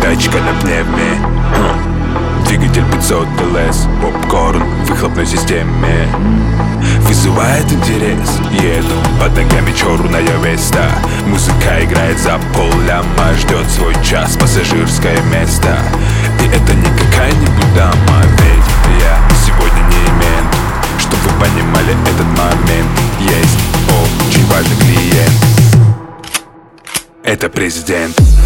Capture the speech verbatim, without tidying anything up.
тачка на пневме. хм. Двигатель пятьсот эл эс, попкорн в выхлопной системе вызывает интерес. Еду, под ногами черная Веста. Музыка играет за полляма, ждет свой час пассажирское место. И это не какая-нибудь дама, ведь я сегодня не мент. Чтоб вы понимали этот момент, есть очень важный клиент. Это президент.